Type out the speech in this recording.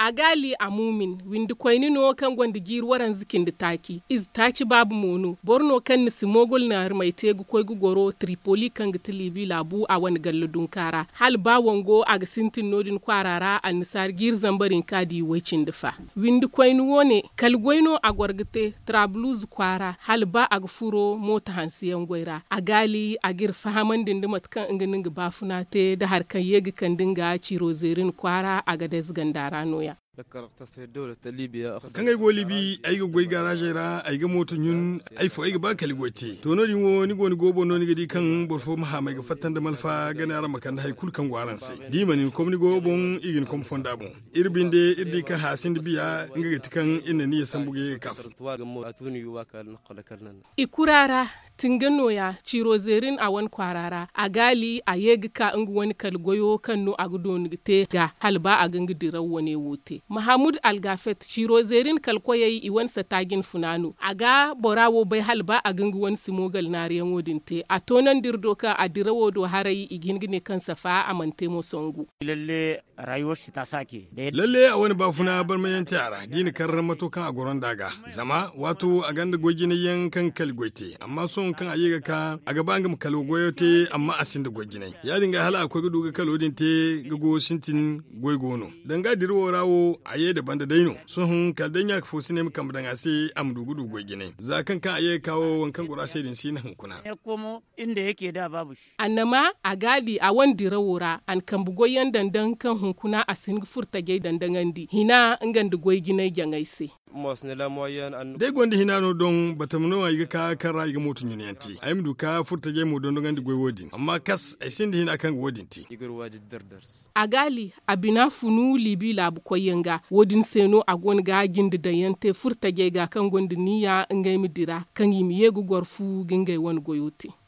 a gali a mumin windi koyni no kan gwanda gir waran zikin da taki iz taki babu mono borno kan ni simogol na mai tegu koygu goro Tripoli kan giti Libi labu a wani galludun kara hal ba wango a ga sintin nodin kwarara a nisar gir zambarin kadi wacin dafa windi koyni wone kalgoyno a gwargite Trablus kwara hal ba a ga furo mota hansiyan gwaira a gali a gir fahaman dindimat kan inginin ga bafuna te da harkan yegi kan dinga ciro zerin kwara a ga desgandara noya kan ai go libi ai go goy garage ra ai ga moto nyun ai fo ai ga bakali gote to no ni woni gobo no ni gadi kan borfo ma mai ga fatan da malfa ga na rama kan hay kul kan gwaran sai di mani ko ni gobon igin kom fonda bon irbinde irdi ka hasin da biya nga ga tikan inna ni san buge kaf ikurara tinganoya ciro zerin a wan kwarara a gali a yegi ka ingu wani kalgoyo kanno a gudo te ga halba a gangi dirawo ne wote Mahamud Algafet ciro zerin kalkoyayi iwan satagin funanu aga borawo bai halba a gangi wani simogal nariyan wodin te a tonan dirdoka a dirawo do harayi igingine kan safa a mantemo songu lalle rayuwar shi ta sake lalle a wani bafuna bar mayan tara dini karran matokan a goron daga zama wato a ganda gogine yankan kalgoite amma son kan ayyuka ka a gaba ngam kalgoyote amma asin da gogine ya dinga hala akwai gudu ga kalodin te gago sintin goigono danga dirwo rawo aye da banda daino sun kaldan ya kafo sine kam dan ase amdu gudu gogine za kan aye kawo wankan gura sai din sina hunkuna ya komo inda yake da babu shi annama a gadi a wan dirawora an kan bugoyen dandan kan hunkuna asin furta gai dandangandi hina ngand goigine jangaise dai gwanda hinano don batamno ay ka kara ga motun yanti ayim duka furta gai mo don ngandi goy wodin amma kas ay sindi hina kan wodin ti a gali abina funu Libi labu koyenga wodin seno a gon ga gindi da yante furta gai ga kan gondi niya ngai midira kan yimi yegu gorfu gingai won goyote